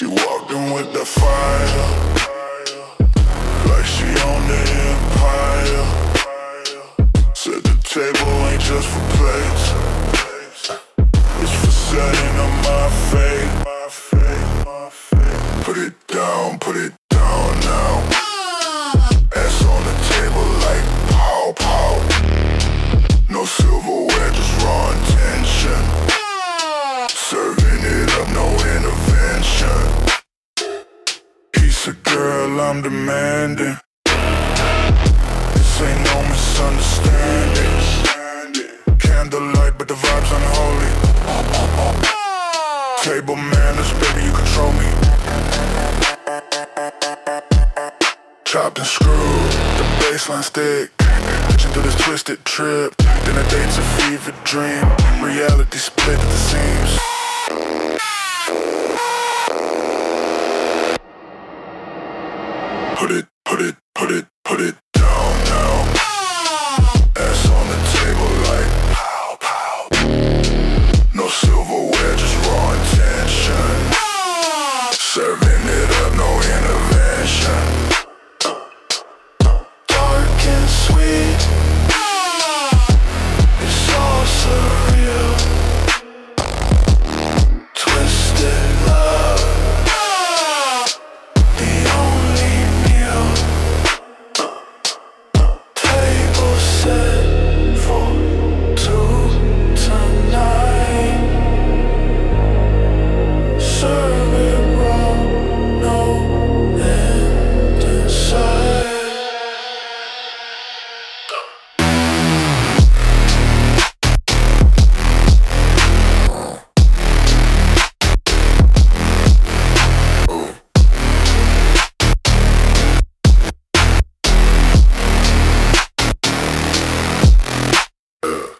She walked in with the fire, like she owned the empire. Said the table ain't just for plates, it's for setting up my fate. Put it down now. Ass on the table like pow pow. No silverware, just raw intention. Serving it up, no intervention. Piece of girl, I'm demanding. This ain't no misunderstanding. Candlelight, but the vibe's unholy. Table manners, baby, you control me. Chopped and screwed, the baseline stick. Pitching through this twisted trip. Then a date's a fever dream. Reality split at the seams.